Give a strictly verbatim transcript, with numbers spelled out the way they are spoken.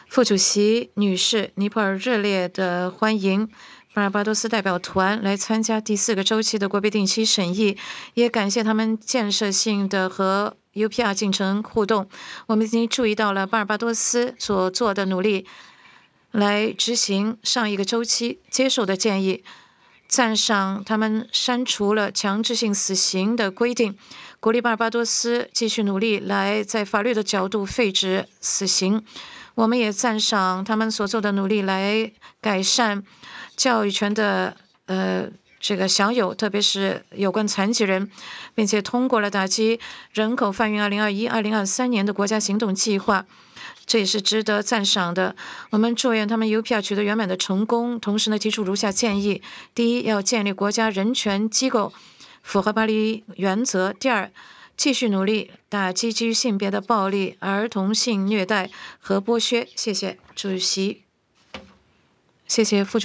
副主席女士，尼泊尔热烈的欢迎巴尔巴多斯代表团来参加第四个周期的国别定期审议，也感谢他们建设性的和 U P R 进程互动。我们已经注意到了巴尔巴多斯所做的努力，来执行上一个周期接受的建议，赞赏他们删除了强制性死刑的规定，鼓励巴尔巴多斯继续努力来在法律的角度废止死刑。我们也赞赏他们所做的努力来改善教育权的呃这个享有，特别是有关残疾人，并且通过了打击人口贩运二零二一、二零二三年的国家行动计划，这也是值得赞赏的。我们祝愿他们 U P R 取得圆满的成功，同时呢提出如下建议：第一，要建立国家人权机构，符合巴黎原则；第二，继续努力打击基于性别的暴力、儿童性虐待和剥削。谢谢主席，谢谢副主席。